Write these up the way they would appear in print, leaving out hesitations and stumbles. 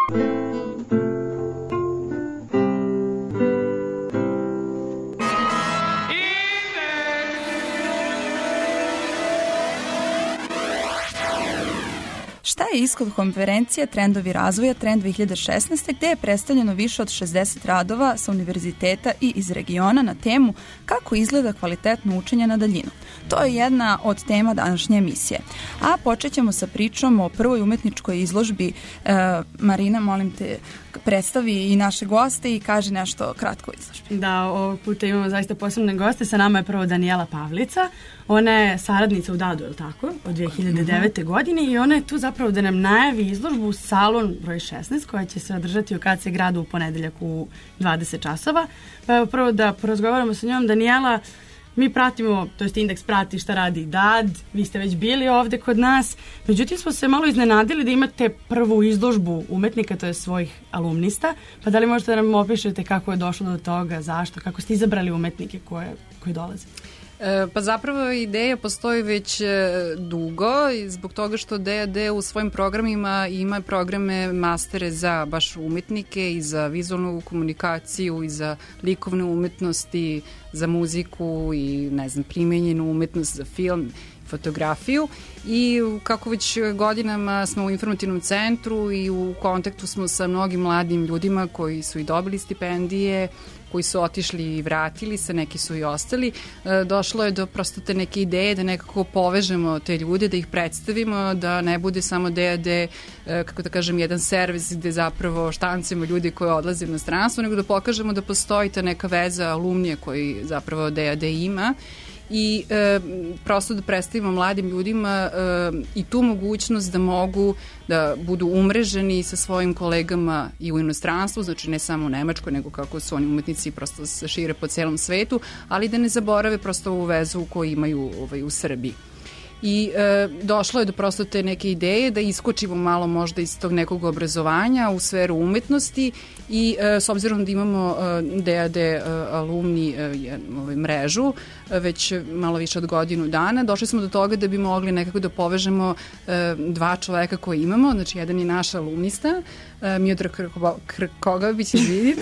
Šta je ishod konferencije Trendovi razvoja Trend 2016. gde je predstavljeno više od 60 radova sa univerziteta i iz regiona na temu kako izgleda kvalitetno učenje na daljinu. To je jedna od tema današnje emisije. A počećemo sa pričom o prvoj umetničkoj izložbi. Marina, molim te, predstavi i naše goste i kaže nešto kratko o izložbi. Da, ovog puta imamo zaista posebne goste. Sa nama je prvo Danijela Pavlica. Ona je saradnica u DAD-u, je li tako? Od 2009. godine i ona je tu zapravo da nam najavi izložbu Salon broj 16 koja će se održati u KC gradu u ponedeljak u 20 časova. Pa evo prvo da porazgovaramo sa njom. Danijela, mi pratimo, to jest Indeks prati šta radi DAD, vi ste već bili ovde kod nas, međutim smo se malo iznenadili da imate prvu izložbu umetnika, to je svojih alumnista, pa da li možete da nam opišete kako je došlo do toga, zašto, kako ste izabrali umetnike koji dolaze? Pa zapravo ideja postoji već dugo i zbog toga što DAD u svojim programima ima programe mastere za baš umetnike i za vizualnu komunikaciju i za likovne umetnosti, za muziku i ne znam, primenjenu umetnost za film, fotografiju i kako već godinama smo u informativnom centru i u kontaktu smo sa mnogim mladim ljudima koji su i dobili stipendije, koji su otišli i vratili se, neki su i ostali. Došlo je do prosto te neke ideje da nekako povežemo te ljude, da ih predstavimo, da ne bude samo DAD, kako da kažem, jedan servis gde zapravo štancimo ljudi koji odlaze u inostranstvo, nego da pokažemo da postoji ta neka veza alumnije koji zapravo DAD ima i prosto da predstavimo mladim ljudima i tu mogućnost da mogu da budu umreženi sa svojim kolegama i u inostranstvu, znači ne samo u Nemačkoj, nego kako su oni umetnici prosto se šire po celom svetu, ali da ne zaborave prosto ovu vezu koju imaju u Srbiji. I došlo je do prosto te neke ideje da iskočimo malo možda iz tog nekog obrazovanja u sferu umetnosti i s obzirom da imamo DAD alumni mrežu već malo više od godinu dana, došli smo do toga da bi mogli nekako da povežemo dva čoveka koje imamo, znači jedan je naš alumnista, Miodrag Krkogović, vidite,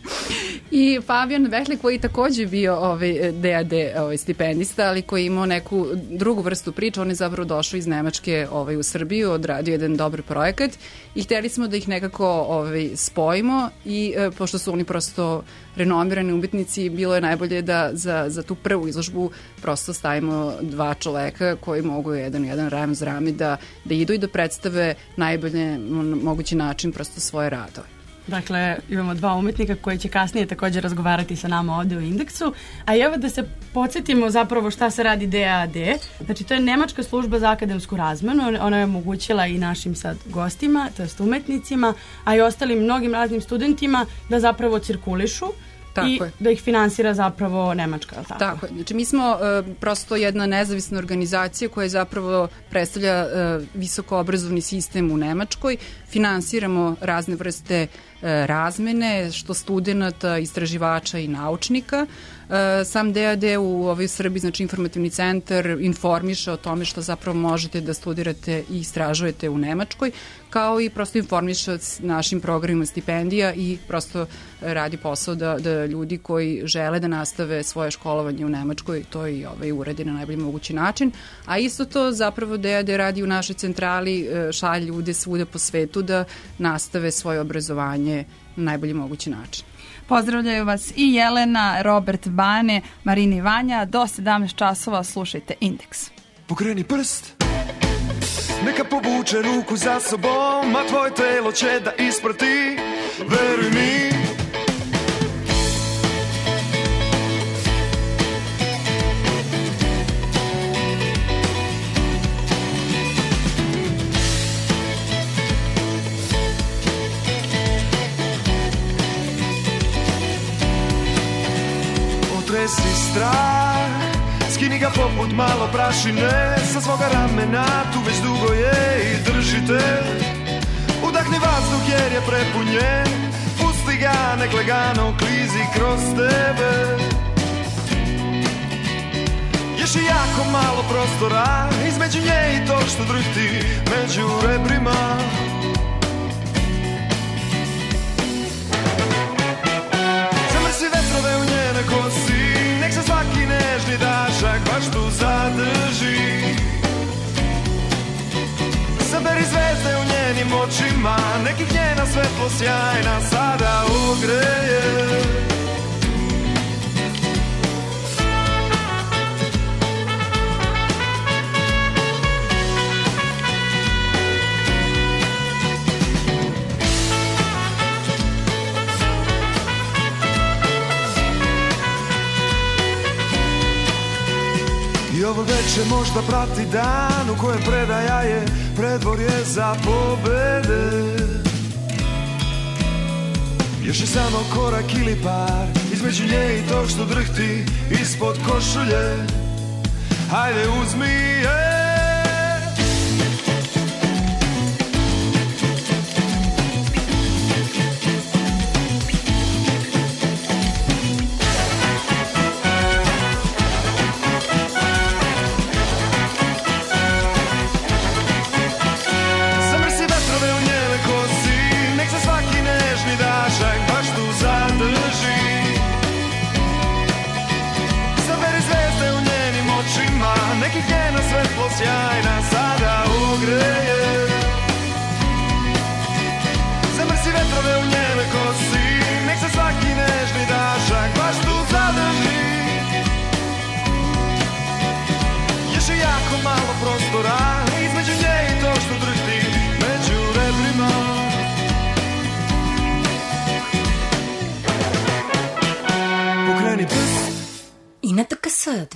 i Fabijan Vehli koji takođe bio DAD stipendista, ali koji je imao neku drugu vrstu priča. On je zapravo došao iz Nemačke u Srbiju, odradio jedan dobar projekat i hteli smo da ih nekako spojimo i pošto su oni prosto renomirani umetnici, bilo je najbolje da za tu prvu izložbu prosto stavimo dva čoveka koji mogu jedan rame uz rame da idu i da predstave najbolje mogući način prosto svoje radove. Dakle, imamo dva umetnika koji će kasnije također razgovarati sa nama ovde u Indeksu. A evo da se podsjetimo zapravo šta se radi DAD. Znači, to je Nemačka služba za akademsku razmenu. Ona je omogućila i našim sad gostima, to jest umetnicima, a i ostalim mnogim raznim studentima da zapravo cirkulišu. I da ih finansira zapravo Nemačka, tako? Tako je. Znači, mi smo prosto jedna nezavisna organizacija koja zapravo predstavlja visoko obrazovni sistem u Nemačkoj. Finansiramo razne vrste razmene, što studenta, istraživača i naučnika. Sam DAD u Srbiji, znači informativni centar, informiše o tome što zapravo možete da studirate i istražujete u Nemačkoj, kao i prosto informiše o našim programima stipendija i prosto radi posao da ljudi koji žele da nastave svoje školovanje u Nemačkoj to i uredi na najbolji mogući način. A isto to zapravo DAD radi u našoj centrali, šalje ljude svuda po svetu da nastave svoje obrazovanje na najbolji mogući način. Pozdravljaju vas i Jelena, Robert, Bane, Marina i Vanja. Do 17 časova slušajte Indeks. Pokreni prst, neka povuče ruku za sobom, a tvoje telo će da isprati, veruj mi. Si strah, skini ga poput malo prašine sa svoga ramena, tu već dugo je i držite. Udahni vazduh jer je prepunjen, pusti ga, nek lagano klizi kroz tebe. Još je jako malo prostora između nje i to što drhti među rebrima. sjajna sada ogreje. I ovo veče možda prati dan u kojem predaja je predvorje za pobede. Još je samo korak ili par između nje i tog što drhti ispod košulje. Hajde uzmi je. Sjajna sada ogreje. Zamrsi vetrove u njene kosi, nek se svaki nežni dašak baš tu zadrži. Još je jako malo prostora između nje i to što drhti među rebrima. Pokreni prst i na TKS 202.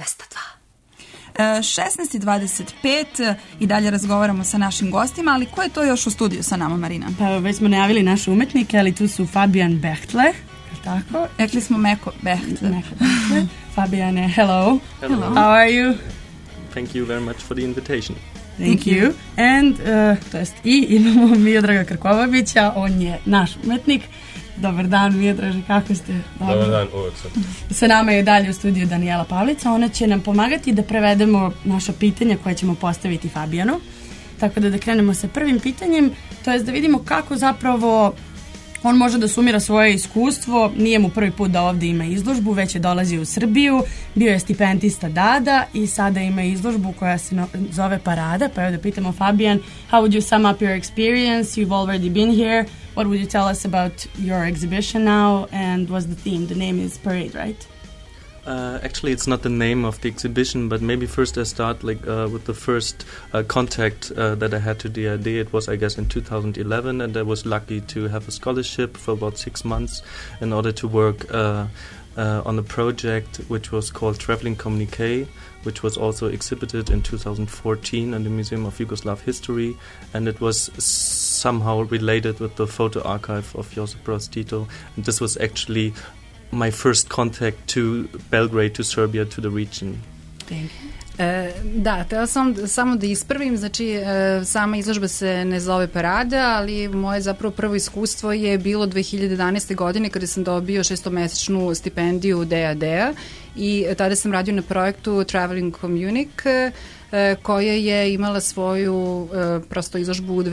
16:25 i dalje razgovaramo sa našim gostima, ali ko je to još u studiju sa nama, Marina? Pa već smo najavili naše umetnike, ali tu su Fabian Bechtle, tako? Rekli smo Meko Bechtle. Fabiane, hello. Hello. How are you? Thank you very much for the invitation. Thank you. And, imamo Miodraga Krkobabića, on je naš umetnik. Dobar dan, Miodraže, kako ste? Dobar dan, uvek sam. Sa nama je dalje u studiju Danijela Pavlica, ona će nam pomagati da prevedemo naša pitanja koje ćemo postaviti Fabijanu. Tako da krenemo sa prvim pitanjem, to je da vidimo kako zapravo on može da sumira svoje iskustvo. Nije mu prvi put da ovde ima izložbu, već je dolazio u Srbiju, bio je stipendista DADA i sada ima izložbu koja se zove Parada. Pa evo da pitamo Fabian, how would you sum up your experience? You've already been here. What would you tell us about your exhibition now, and what's the theme? The name is Parade, right? Actually, it's not the name of the exhibition, but maybe first I start with the first contact that I had to DAD. It was, I guess, in 2011, and I was lucky to have a scholarship for about 6 months in order to work on a project which was called Traveling Communique, which was also exhibited in 2014 in the Museum of Yugoslav History, and it was somehow related with the photo archive of Josip Broz Tito, and this was actually my first contact to Belgrade, to Serbia, to the region. Thank you. Da, teo sam samo da ispravim, znači sama izložba se ne zove Parada, ali moje zapravo prvo iskustvo je bilo 2011. godine kada sam dobio 6-mesečnu stipendiju DAD-a i tada sam radio na projektu Traveling Communique, koja je imala svoju prosto izložbu u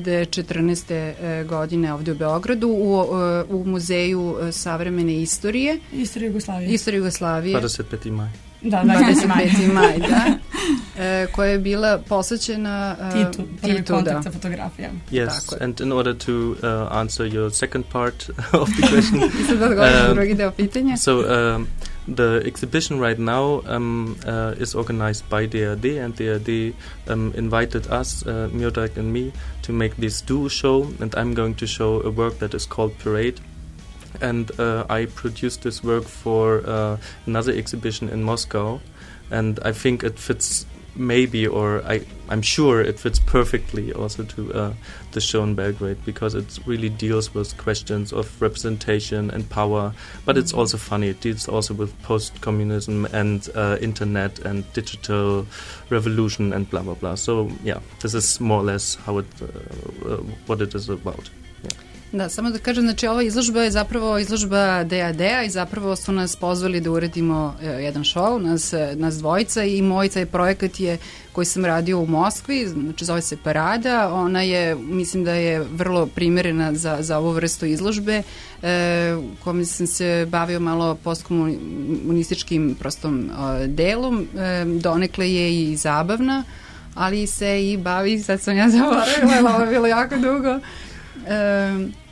2014. godine ovde u Beogradu u Muzeju savremene istorije. Istorije Jugoslavije. Istorije Jugoslavije. 25. maj. Da, 25. maj, da. Koja je bila posvećena Titu, prvi kontakt da. sa fotografijama. Yes, Tako. and in order to answer your second part of the question, drugi deo pitanja. So the exhibition right now is organized by DAD, and DAD invited us, Miodrag and me, to make this duo show, and I'm going to show a work that is called Parade. And I produced this work for another exhibition in Moscow, and I think it fits maybe, or I'm sure it fits perfectly also to the show in Belgrade, because it really deals with questions of representation and power, but it's also funny. It deals also with post-communism and internet and digital revolution and blah, blah, blah. So, yeah, this is more or less how it, what it is about. Da, samo da kažem, znači ova izložba je zapravo izložba DAD-a i zapravo su nas pozvali da uradimo jedan show, nas dvojica, i moj taj projekat je koji sam radio u Moskvi, znači zove se Parada. Ona je, mislim da je vrlo primjerena za ovu vrstu izložbe, kojom sam se bavio malo postkomunističkim prostom delom, donekle je i zabavna, ali se i bavi, sad sam ja zaboravila, ovo je bilo jako dugo,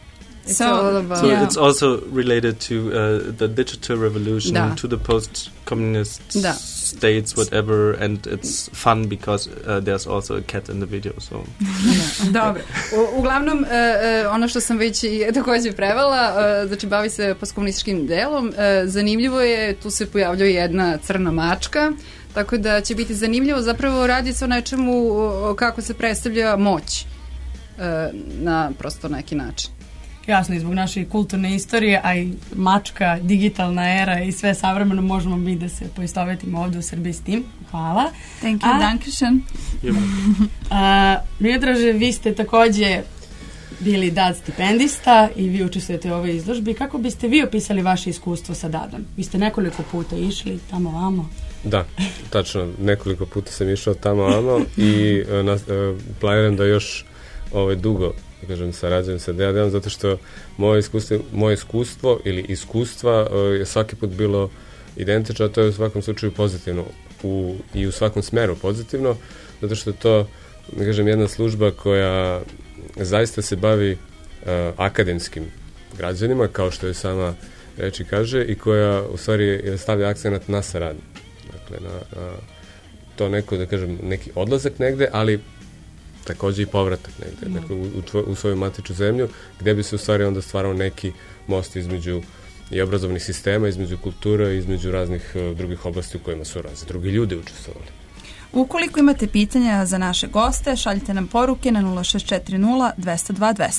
It's all about... So it's also related to the digital revolution, to the post-communist states, whatever, and it's fun because there's also a cat in the video. So. Dobro. Uglavnom, ono što sam već takođe prevela, znači bavi se postkomunističkim delom. Zanimljivo je, tu se pojavljuje jedna crna mačka, tako da će biti zanimljivo. Zapravo radi se o nečemu kako se predstavlja moć na prosto neki način. Jasno, i zbog naše kulturne istorije, a i mačka, digitalna era i sve savremeno, možemo mi da se poistovetimo ovde u Srbiji s tim. Hvala. Thank you, dankeschön. Miodraže, vi ste takođe bili DAD stipendista i vi učestvujete u ovoj izložbi. Kako biste vi opisali vaše iskustvo sa DAD-om? Vi ste nekoliko puta išli tamo vamo. Da, tačno, nekoliko puta sam išao tamo vamo i planiram da još dugo, da kažem, sarađujem sa DAD-om, zato što moje iskustvo ili iskustva je svaki put bilo identično, a to je u svakom slučaju pozitivno i u svakom smeru pozitivno, zato što je to, da kažem, jedna služba koja zaista se bavi akademskim građanima, kao što je sama reči kaže, i koja u stvari stavlja akcenat na saradnju. Dakle, na to neko, da kažem, neki odlazak negde, ali takođe i povratak negde, dakle, u svoju matičnu zemlju, gde bi se u stvari onda stvarao neki most između i obrazovnih sistema, između kultura i između raznih drugih oblasti u kojima su razni drugi ljudi učestvovali. Ukoliko imate pitanja za naše goste, šaljite nam poruke na 0640 202 200.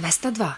202.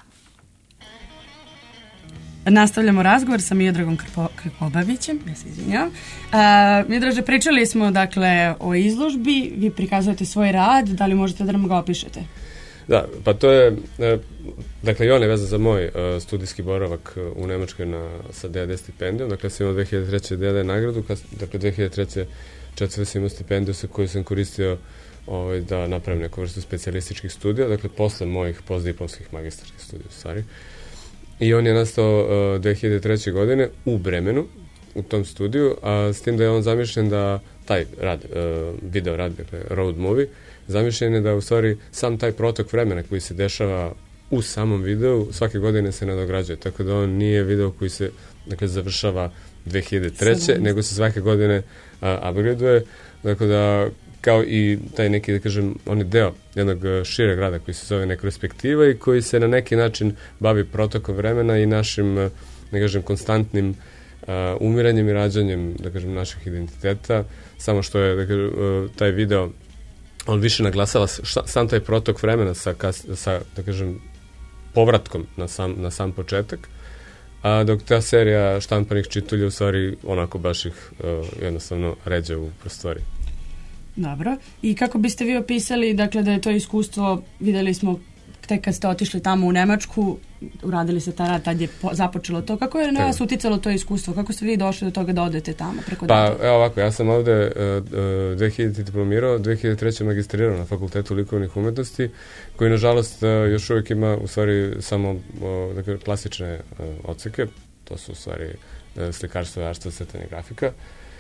Nastavljamo razgovor sa Miodragom Krkobabićem, ja se izvinjavam. Miodraže, pričali smo dakle o izložbi, vi prikazujete svoj rad, da li možete da nam ga opišete? Da, pa to je, dakle i on je vezan za moj studijski boravak u Nemačkoj sa DAD stipendijom, dakle sam imao 2003. DAD nagradu, dakle 2003. četvrte sam imao stipendiju sa koju sam koristio da napravim neku vrstu specijalističkih studija, dakle posle mojih postdiplomskih magistarskih studija u stvari. I on je nastao 2003. godine u Bremenu, u tom studiju, a s tim da je on zamišljen da taj rad, video rad, dakle road movie, zamišljen je da u stvari sam taj protok vremena koji se dešava u samom videu svake godine se nadograđuje, tako da on nije video koji se završava 2003. nego se svake godine upgradeuje, tako da kao i taj neki, da kažem, on je deo jednog šireg rada koji se zove Nekrospektiva i koji se na neki način bavi protokom vremena i našim, da kažem, konstantnim umiranjem i rađanjem, da kažem, naših identiteta, samo što je, da kažem, taj video, on više naglasava sam taj protok vremena sa da kažem, povratkom na sam početak, a dok ta serija štampanih čitulja u stvari onako baš ih jednostavno ređa u prostoriji. Dobro. I kako biste vi opisali, dakle, da je to iskustvo, videli smo tek kad ste otišli tamo u Nemačku, uradili se ta rad, tad je započelo to. Kako je na vas uticalo to iskustvo? Kako ste vi došli do toga da odete tamo preko dana? Pa, evo ovako, ja sam ovde 2000 diplomirao, 2003. magistrirao na Fakultetu likovnih umetnosti, koji, nažalost, još uvijek ima, u stvari, samo dakle, klasične odseke. To su, u stvari, slikarstvo, jarstvo, crtanje, grafika.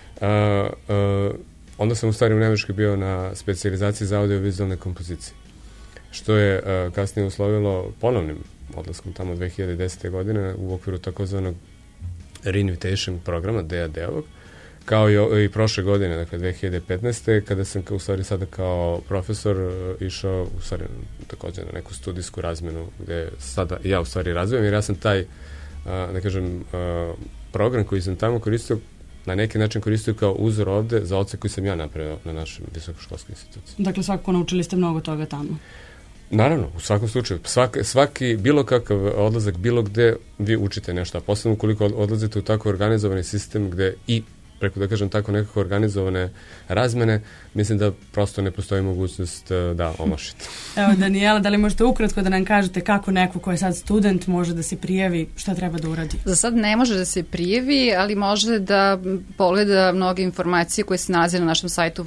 Onda sam u stvari u Nemačkoj bio na specijalizaciji za audiovizualne kompozicije, što je kasnije uslovilo ponovnim odlaskom tamo 2010. godine u okviru takozvanog Reinvitation programa DAD-ovog, kao i prošle godine, dakle 2015. kada sam u stvari sada kao profesor išao u stvari također na neku studijsku razmenu gde sada ja u stvari razvijem, jer ja sam taj, da kažem, program koji sam tamo koristio na neki način koristio kao uzor ovde za odsek koji sam ja napravio na našem visokoškolskoj instituciji. Dakle, svakako naučili ste mnogo toga tamo. Naravno, u svakom slučaju. Svaki bilo kakav odlazak, bilo gde vi učite nešto, a posebno ukoliko odlazite u tako organizovani sistem gde i preko, da kažem tako, nekako organizovane razmene, mislim da prosto ne postoji mogućnost da omašite. Evo, Danijela, da li možete ukratko da nam kažete kako neko ko je sad student može da se prijavi, šta treba da uradi? Za sad ne može da se prijavi, ali može da pogleda mnoge informacije koje se nalaze na našem sajtu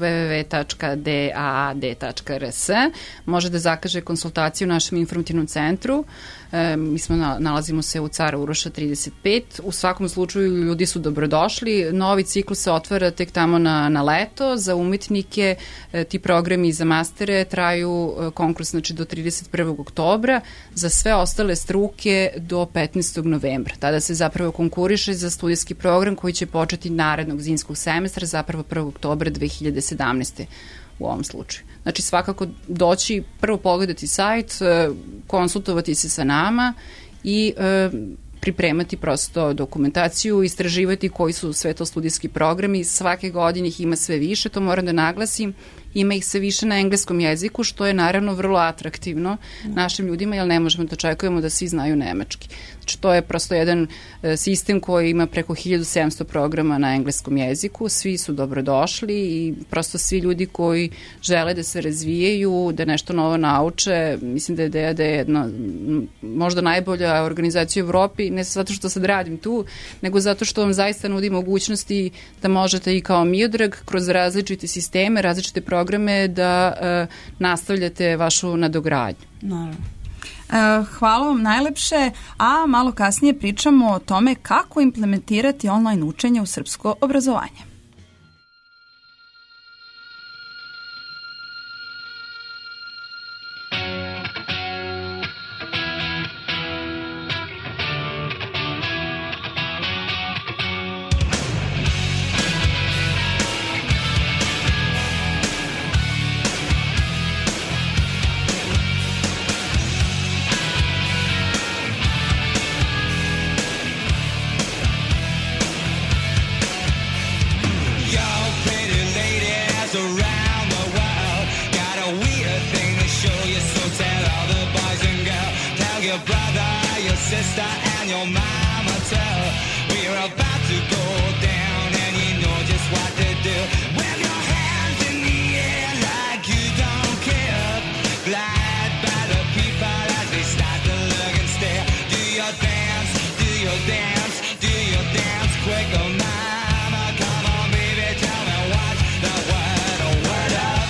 www.daad.rs. Može da zakaže konsultaciju u našem informativnom centru. Mi nalazimo se u Cara Uroša 35. U svakom slučaju ljudi su dobrodošli. Novi ciklus se otvara tek tamo na leto. Za umetnike ti programi za mastere traju konkurs do 31. oktobra. Za sve ostale struke do 15. novembra. Tada se zapravo konkuriše za studijski program koji će početi narednog zimskog semestra, zapravo 1. oktobra 2017. u ovom slučaju. Znači svakako doći, prvo pogledati sajt, konsultovati se sa nama i pripremati prosto dokumentaciju, istraživati koji su sve to studijski programi. Svake godine ih ima sve više, to moram da naglasim. Ima ih sve više na engleskom jeziku, što je naravno vrlo atraktivno našim ljudima, jer ne možemo da očekujemo da svi znaju nemački. Znači, to je prosto jedan sistem koji ima preko 1700 programa na engleskom jeziku. Svi su dobrodošli i prosto svi ljudi koji žele da se razvijaju, da nešto novo nauče. Mislim da je DAD jedna možda najbolja organizacija u Evropi, ne zato što sad radim tu, nego zato što vam zaista nudi mogućnosti da možete i kao Miodrag kroz različite sisteme, različite programe da nastavljate vašu nadogradnju. Naravno. Hvala vam najlepše, a malo kasnije pričamo o tome kako implementirati online učenje u srpsko obrazovanje. sister and your mama too. We're about to go down and you know just what to do. Wave your hands in the air like you don't care. Glide by the people as they start to look and stare. Do your dance, do your dance, do your dance quick, oh mama. Come on baby, tell me what's the word, oh word up.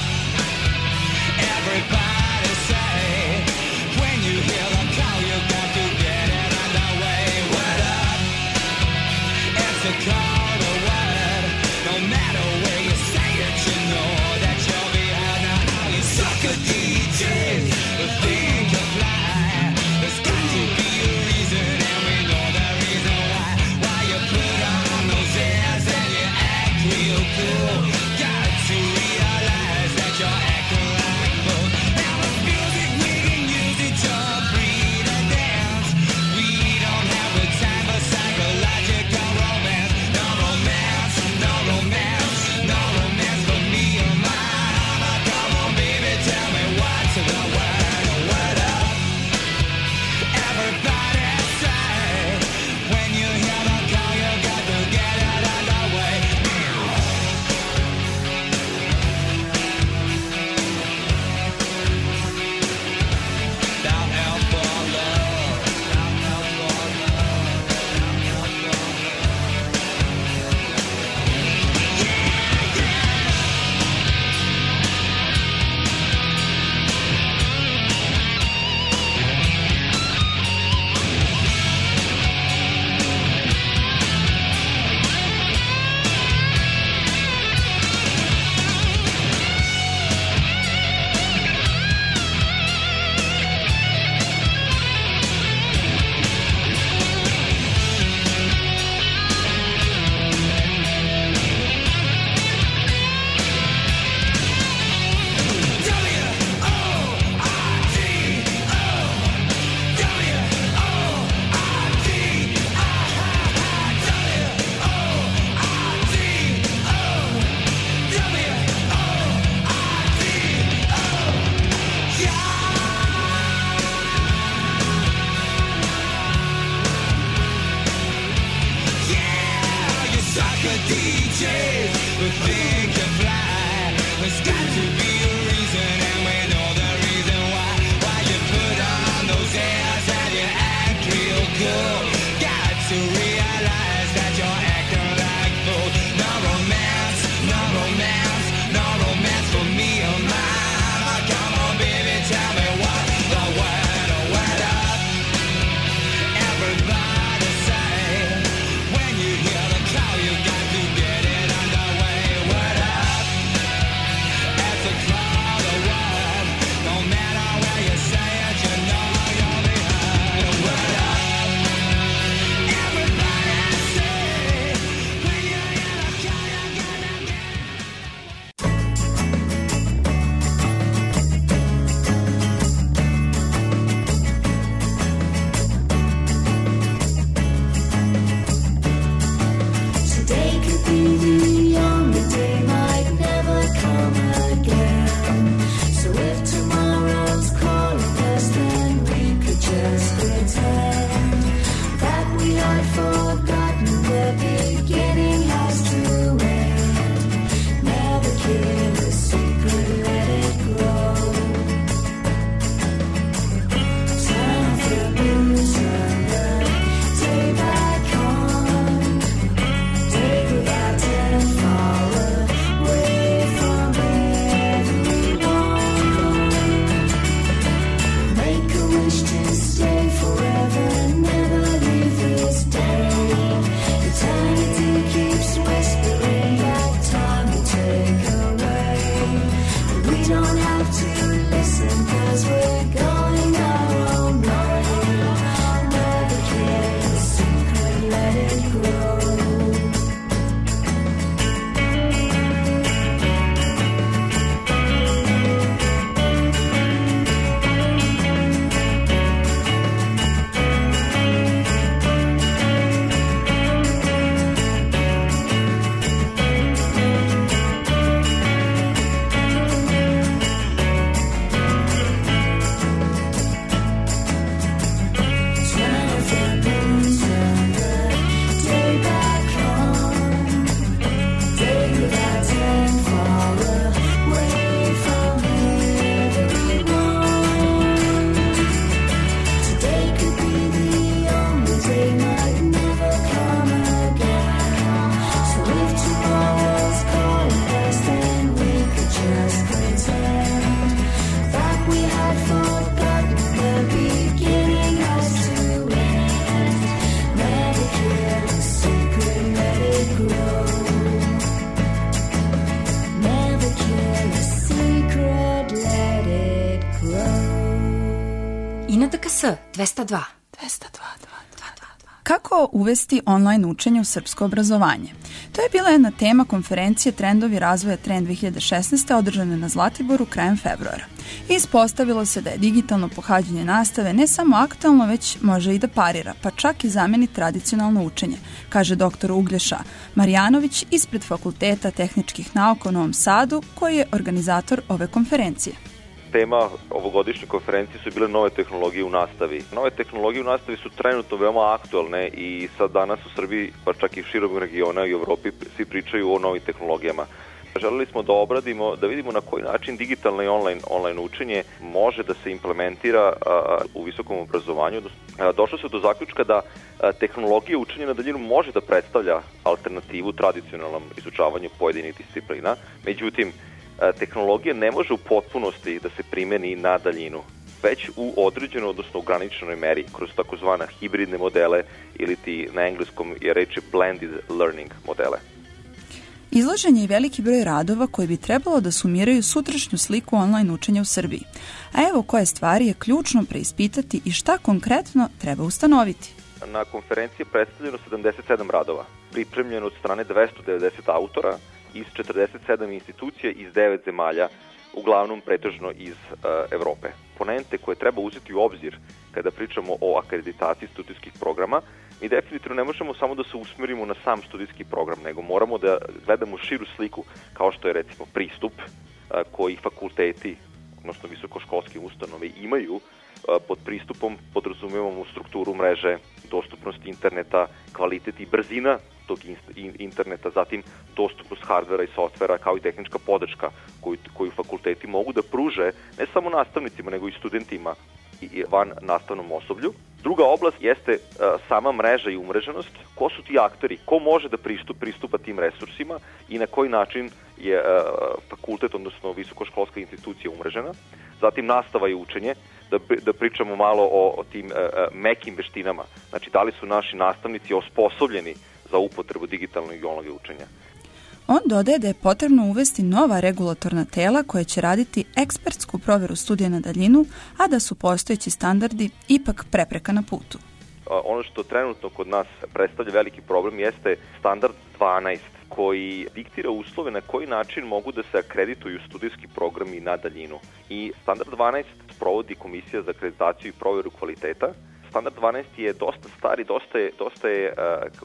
Everybody say, when you hear the call you got to get it underway. Word up, it's a call to word. No matter where you say it, you know that you'll be heard. Now all you sucker DJs who think you fly, there's got to be a reason and we know the reason why. Why you put on those airs and you act real cool. Got to realize that you're acting like fool. Now with music we can use it to breathe and dance. We don't have the time for psychological romance. No romance, no romance, no romance for me or my mama. Come on baby, tell me what's the word, word up. Everybody say, when you hear the call you got to get it underway. Down out for love, down out for love, down out for love. Yeah, you sucker DJs who think you fly. There's got to be a reason and we know the reason why. Why you put on those airs and you act real cool. Got to realize that you're acting like fool. No romance, no romance, no romance for me or mama. Come on baby, tell me what the word up. Everybody say, when you hear the call you got to get it underway. Word up, it's a call to word. No matter where you say it, you know you'll be heard. Word up, everybody say, when you hear the call you got to get it. Today could be the only day, might never come again. So if tomorrow's calling us, then we could just pretend that we had forgotten the beginning has to end. Never kill the secret, let it grow. Turn the blues, turn the day back on. Take a goddamn far away from everyone. Make a wish to stay forever, never leave this day. Eternity keeps whispering that time will take away. But we don't have to listen 'cause we're going our own way. Never kill the secret, let it grow. на ДКС 202. Kako uvesti online učenje u srpsko obrazovanje? To je bila jedna tema konferencije Trendovi razvoja Trend 2016. održane na Zlatiboru krajem februara. Ispostavilo se da je digitalno pohađanje nastave ne samo aktualno, već može i da parira, pa čak i zameni tradicionalno učenje, kaže dr. Uglješa Marjanović ispred Fakulteta tehničkih nauka u Novom Sadu, koji je organizator ove konferencije. Tema ovogodišnje konferencije su bile nove tehnologije u nastavi. Nove tehnologije u nastavi su trenutno veoma aktualne i sad danas u Srbiji, pa čak i širom regiona i u Evropi, svi pričaju o novim tehnologijama. Želeli smo da obradimo, da vidimo na koji način digitalno i online učenje može da se implementira u visokom obrazovanju. Došlo se do zaključka da tehnologija učenja na daljinu može da predstavlja alternativu tradicionalnom izučavanju pojedinih disciplina. Međutim, tehnologija ne može u potpunosti da se primeni na daljinu, već u određenoj, odnosno ograničenoj meri, kroz takozvana hibridne modele ili ti na engleskom je reči blended learning modele. Izložen je i veliki broj radova koji bi trebalo da sumiraju sutrašnju sliku online učenja u Srbiji. A evo koje stvari je ključno preispitati i šta konkretno treba ustanoviti. Na konferenciji je predstavljeno 77 radova, pripremljeno od strane 290 autora iz 47 institucija iz 9 zemalja, uglavnom pretežno iz Evrope. Komponente koje treba uzeti u obzir kada pričamo o akreditaciji studijskih programa, mi definitivno ne možemo samo da se usmerimo na sam studijski program, nego moramo da gledamo širu sliku, kao što je recimo pristup koji fakulteti, odnosno visokoškolske ustanove imaju. Pod pristupom podrazumevamo strukturu mreže, dostupnost interneta, kvalitet i brzina tog interneta, zatim dostupnost hardvera i softvera, kao i tehnička podrška koju fakulteti mogu da pruže ne samo nastavnicima, nego i studentima i van nastavnom osoblju. Druga oblast jeste sama mreža i umreženost. Ko su ti akteri? Ko može da pristupa tim resursima i na koji način je fakultet, odnosno visokoškolska institucija umrežena? Zatim nastava i učenje, da pričamo malo o tim mekim veštinama. Znači, da li su naši nastavnici osposobljeni za upotrebu digitalnog i online učenja? On dodaje da je potrebno uvesti nova regulatorna tela koje će raditi ekspertsku proveru studija na daljinu, a da su postojeći standardi ipak prepreka na putu. Ono što trenutno kod nas predstavlja veliki problem jeste standard 12, koji diktira uslove na koji način mogu da se akredituju studijski programi na daljinu. I standard 12 sprovodi Komisija za akreditaciju i proveru kvaliteta. Standard 12 je dosta star i dosta je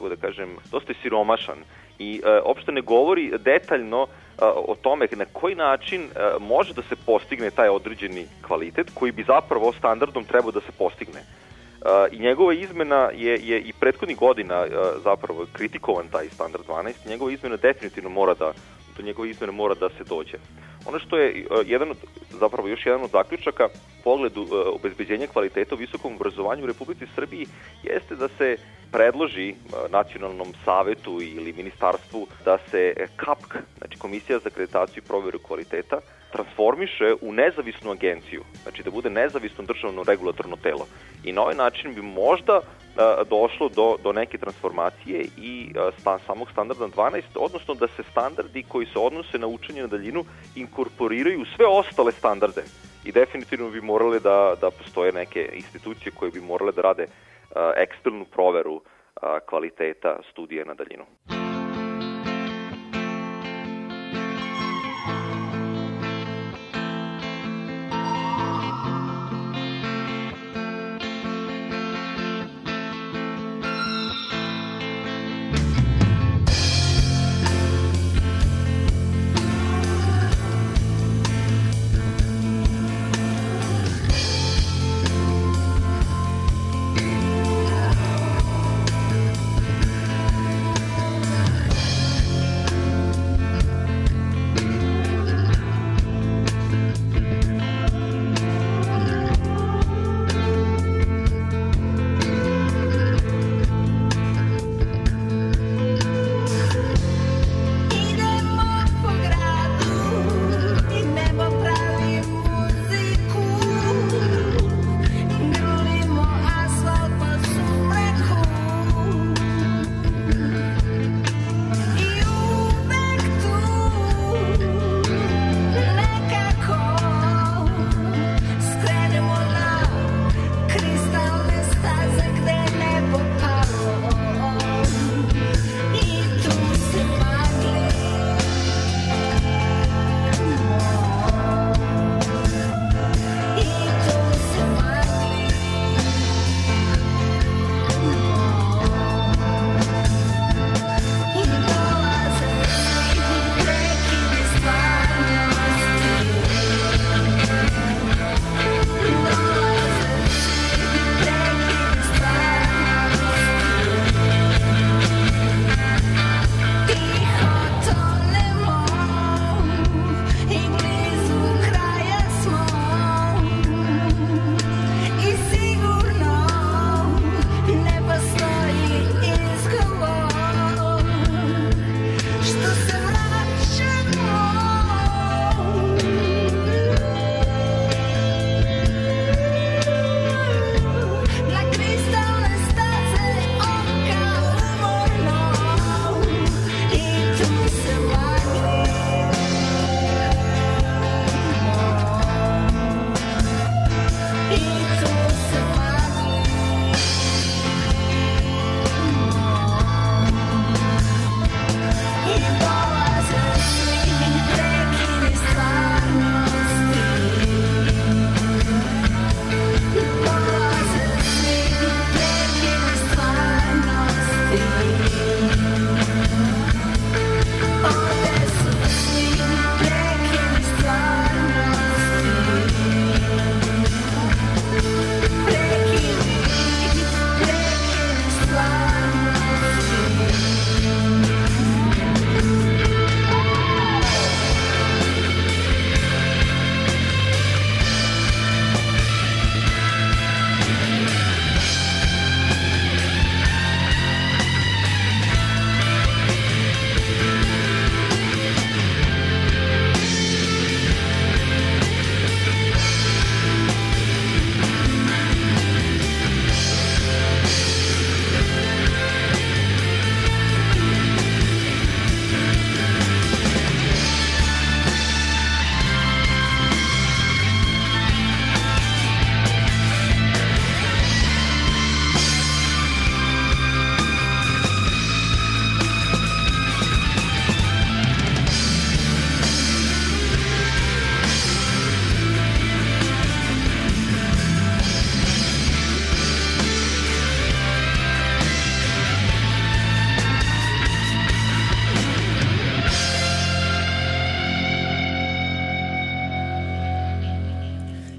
siromašan i uopšte ne govori detaljno o tome na koji način može da se postigne taj određeni kvalitet koji bi zapravo standardom trebao da se postigne. I njegova izmena je i prethodnih godina zapravo kritikovan taj standard 12, njegova izmena definitivno do njegove izmene mora da se dođe. Ono što je još jedan od zaključaka u pogledu obezbeđenja kvaliteta u visokom obrazovanju u Republici Srbiji jeste da se predloži Nacionalnom savetu ili ministarstvu da se KAPK, znači Komisija za akreditaciju i proveru kvaliteta, transformiše u nezavisnu agenciju, znači da bude nezavisno državno regulatorno telo. I na ovaj način bi možda došlo do neke transformacije i samog standarda 12, odnosno da se standardi koji se odnose na učenje na daljinu inkorporiraju sve ostale standarde. I definitivno bi morale da postoje neke institucije koje bi morale da rade eksternu proveru kvaliteta studija na daljinu.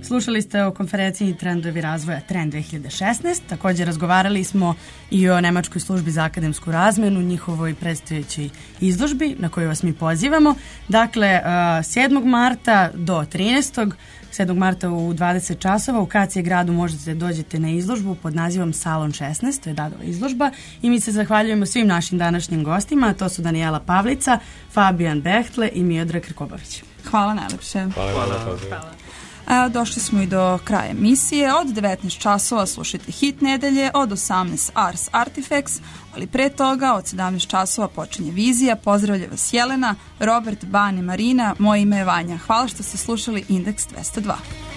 Slušali ste o konferenciji Trendovi razvoja Trend 2016. Također razgovarali smo i o Nemačkoj službi za akademsku razmenu, njihovoj predstojećoj izložbi na koju vas mi pozivamo. Dakle, 7. marta do 13. 7. marta u 20 časova u KC gradu možete dođete na izložbu pod nazivom Salon 16, to je Dadova izložba, i mi se zahvaljujemo svim našim današnjim gostima, to su Danijela Pavlica, Fabijan Behtle i Miodrag Krkobavić. Hvala najlepše. Hvala. Došli smo i do kraja emisije. Od 19 časova slušajte Hit nedelje, od 18 Ars Artifacts, ali pre toga od 17 časova počinje Vizija. Pozdravlja vas Jelena, Robert, Ban i Marina. Moje ime je Vanja. Hvala što ste slušali Indeks 202.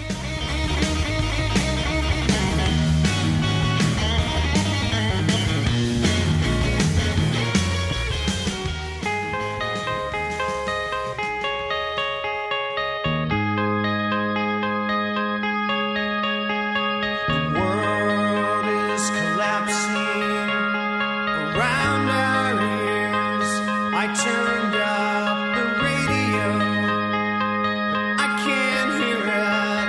World is collapsing around our ears. I turned up the radio, but I can't hear it.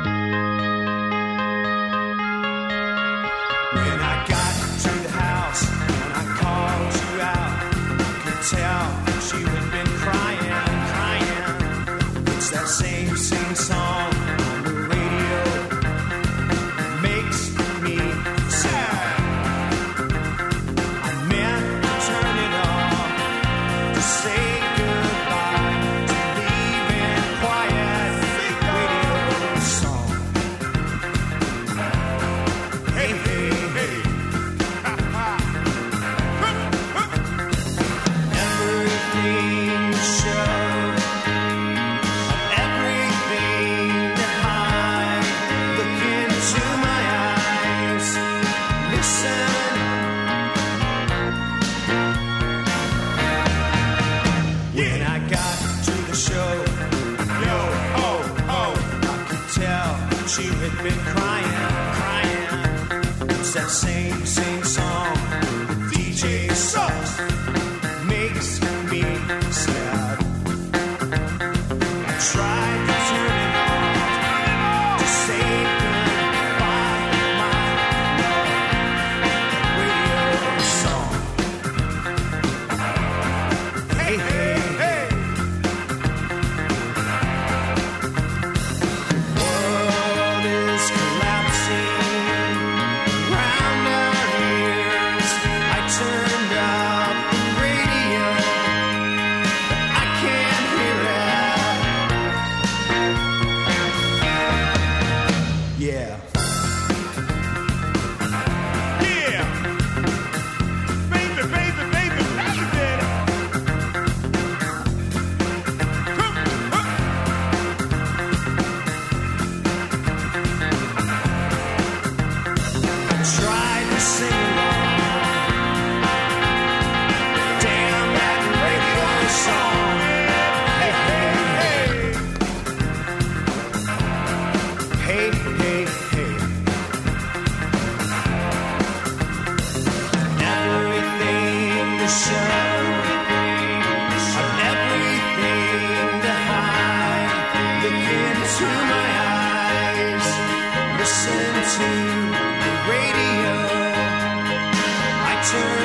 When I got to the house and I called you out, I could tell she had been crying. It's that same song on the radio. Makes me sad. I meant to turn it off to say goodbye, to leave in quiet radio song. Hey, hey, hey. Everything you show, everything to hide. Look into my eyes, listen. When I got to the show, I could tell she had been crying. It's that same song. DJ sucks, makes me sad. I tried to turn it off to say goodbye, my love. Radio song. Hey, hey, hey. World is collapsing round our ears. I turned up the radio, but I can't hear it. Yeah. Yeah. Baby, baby, baby, baby. I tried to sing along. Damn that radio song. Hey, hey, hey. Hey, hey, hey. Everything to show, everything to hide. Look into my eyes, listen to the radio. I turn